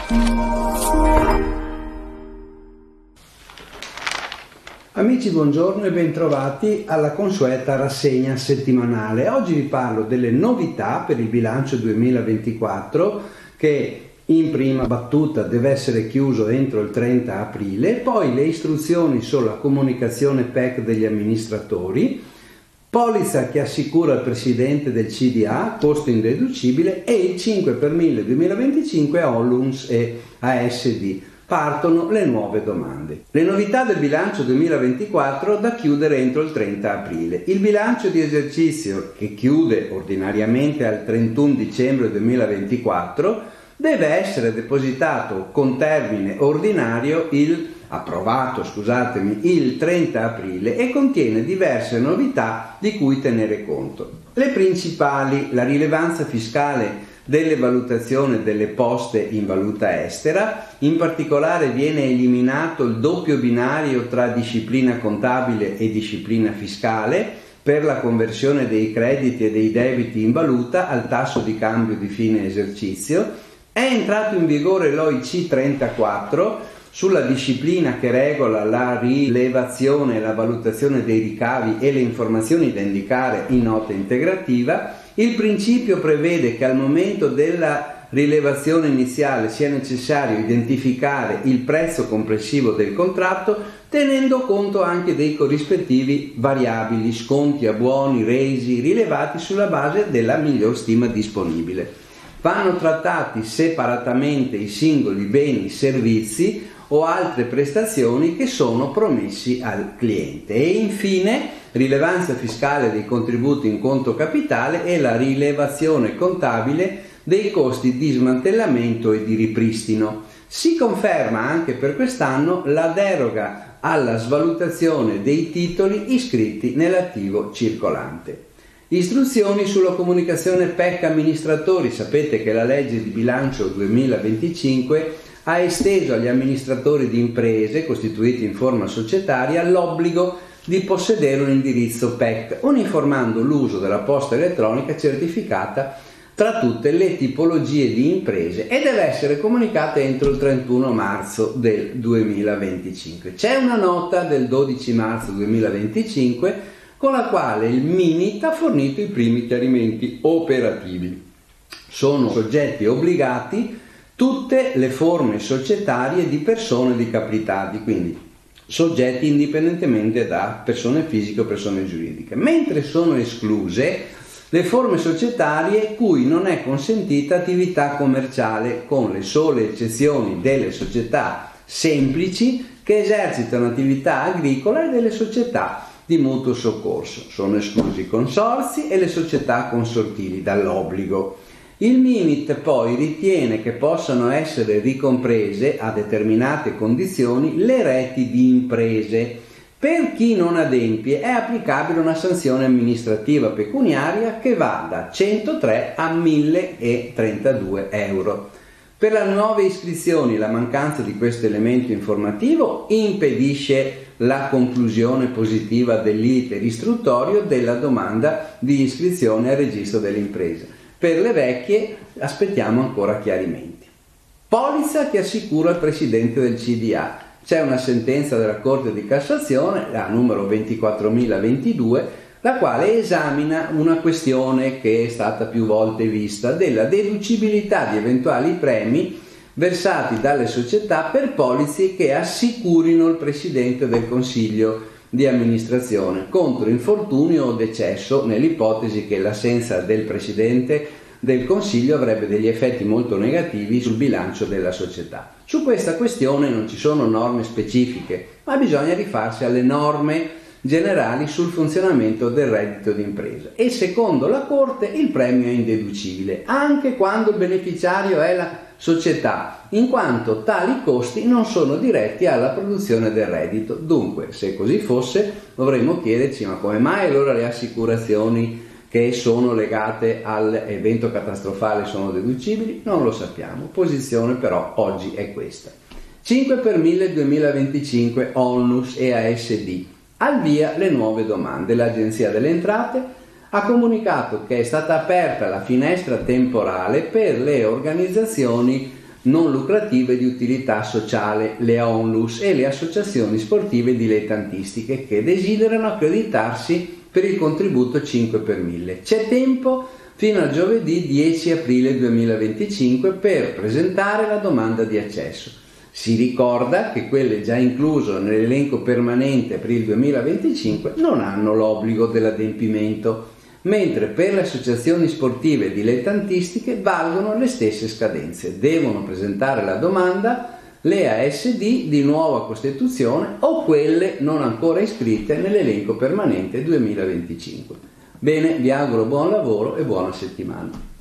Amici, buongiorno e bentrovati alla consueta rassegna settimanale. Oggi vi parlo delle novità per il bilancio 2024 che in prima battuta deve essere chiuso entro il 30 aprile, poi le istruzioni sulla comunicazione PEC degli amministratori, polizza che assicura al presidente del CDA, costo indeducibile, e il 5 per 1000 2025 a Onlus e ASD. Partono le nuove domande. Le novità del bilancio 2024 da chiudere entro il 30 aprile. Il bilancio di esercizio, che chiude ordinariamente al 31 dicembre 2024, deve essere depositato con termine ordinario il 30 aprile e contiene diverse novità di cui tenere conto. Le principali: la rilevanza fiscale delle valutazioni delle poste in valuta estera, in particolare viene eliminato il doppio binario tra disciplina contabile e disciplina fiscale per la conversione dei crediti e dei debiti in valuta al tasso di cambio di fine esercizio. È entrato in vigore l'OIC 34 sulla disciplina che regola la rilevazione e la valutazione dei ricavi e le informazioni da indicare in nota integrativa. Il principio prevede che al momento della rilevazione iniziale sia necessario identificare il prezzo complessivo del contratto, tenendo conto anche dei corrispettivi variabili, sconti a buoni resi rilevati sulla base della miglior stima disponibile. Vanno trattati separatamente i singoli beni, servizi o altre prestazioni che sono promessi al cliente. E infine, rilevanza fiscale dei contributi in conto capitale e la rilevazione contabile dei costi di smantellamento e di ripristino. Si conferma anche per quest'anno la deroga alla svalutazione dei titoli iscritti nell'attivo circolante. Istruzioni sulla comunicazione PEC amministratori. Sapete che la legge di bilancio 2025 ha esteso agli amministratori di imprese costituiti in forma societaria l'obbligo di possedere un indirizzo PEC, uniformando l'uso della posta elettronica certificata tra tutte le tipologie di imprese e deve essere comunicata entro il 31 marzo del 2025. C'è una nota del 12 marzo 2025 con la quale il MIMIT ha fornito i primi chiarimenti operativi. Sono soggetti obbligati tutte le forme societarie di persone di capitali, quindi soggetti indipendentemente da persone fisiche o persone giuridiche, mentre sono escluse le forme societarie cui non è consentita attività commerciale, con le sole eccezioni delle società semplici che esercitano attività agricola e delle società di mutuo soccorso. Sono esclusi i consorzi e le società consortili dall'obbligo. Il MIMIT poi ritiene che possano essere ricomprese a determinate condizioni le reti di imprese. Per chi non adempie è applicabile una sanzione amministrativa pecuniaria che va da 103 a 1032 euro. Per le nuove iscrizioni la mancanza di questo elemento informativo impedisce la conclusione positiva dell'iter istruttorio della domanda di iscrizione al registro delle imprese. Per le vecchie aspettiamo ancora chiarimenti. Polizza che assicura il presidente del CDA. C'è una sentenza della Corte di Cassazione, la numero 24.022, la quale esamina una questione che è stata più volte vista, della deducibilità di eventuali premi versati dalle società per polizze che assicurino il presidente del Consiglio di amministrazione contro infortunio o decesso, nell'ipotesi che l'assenza del presidente del Consiglio avrebbe degli effetti molto negativi sul bilancio della società. Su questa questione non ci sono norme specifiche, ma bisogna rifarsi alle norme generali sul funzionamento del reddito d'impresa e secondo la Corte il premio è indeducibile anche quando il beneficiario è la società, in quanto tali costi non sono diretti alla produzione del reddito. Dunque, se così fosse, dovremmo chiederci: ma come mai allora le assicurazioni che sono legate all'evento catastrofale sono deducibili? Non lo sappiamo. Posizione però oggi è questa. 5 per 1000 2025 Onlus e ASD. Al via le nuove domande. L'Agenzia delle Entrate ha comunicato che è stata aperta la finestra temporale per le organizzazioni non lucrative di utilità sociale, le ONLUS, e le associazioni sportive dilettantistiche che desiderano accreditarsi per il contributo 5 per 1000. C'è tempo fino a giovedì 10 aprile 2025 per presentare la domanda di accesso. Si ricorda che quelle già incluse nell'elenco permanente per il 2025 non hanno l'obbligo dell'adempimento, mentre per le associazioni sportive dilettantistiche valgono le stesse scadenze. Devono presentare la domanda le ASD di nuova costituzione o quelle non ancora iscritte nell'elenco permanente 2025. Bene, vi auguro buon lavoro e buona settimana.